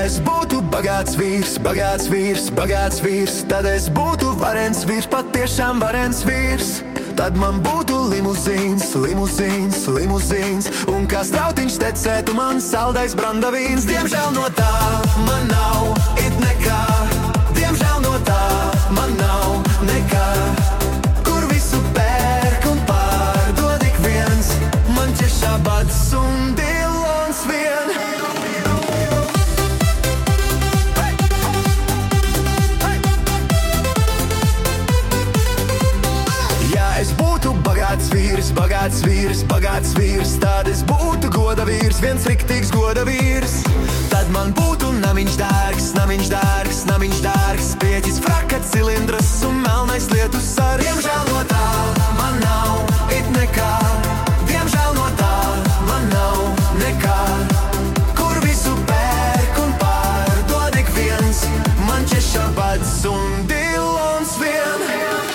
es būtu bagāts vīrs, bagāts vīrs, bagāts vīrs, tad es būtu varens vīrs, patiešām varens vīrs. Tad man būtu limuzīns, limuzīns, limuzīns, un kā strautiņš tecētu man saldais brandavīns. Diemžēl no tā man nav it nekā, diemžēl no tā man nav nekā. Kur visu pērk un pārdod ik viens, man ķešā bads un dilons vien. Bagāts vīrs, bagāts vīrs, bagāts vīrs, tad es būtu goda vīrs, viens riktīgs goda vīrs. Tad man būtu namiņš dārgs, namiņš dārgs, namiņš dārgs, pieķis fraka cilindras un melnais lietus sargs. Diemžēl no tā man nav it nekā, diemžēl no tā man nav nekā. Kur visu pērk un pārdod ik viens, man ķeša bads un dilons vien.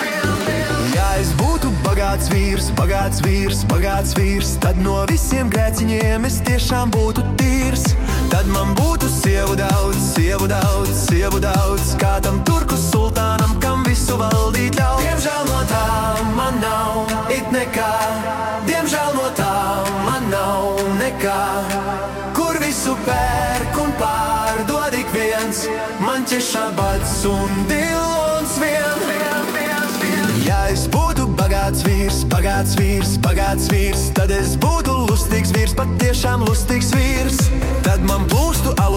Bagāts vīrs, bagāts vīrs, bagāts vīrs, tad no visiem grēciņiem es tiešām būtu tīrs. Tad man būtu sievu daudz, sievu daudz, sievu daudz, kā tam turku sultānam, kam visu valdīt ļauj. Diemžēl no tā man nav it nekā, diemžēl no tā man nav nekā. Kur visu pērk un pārdod ik viens, man ķešā bads un dilons vien. Ja es būtu bagāts vīrs, bagāts vīrs, bagāts vīrs, tad es būtu lustīgs vīrs, patiešām lustīgs vīrs. Tad man plūstu alu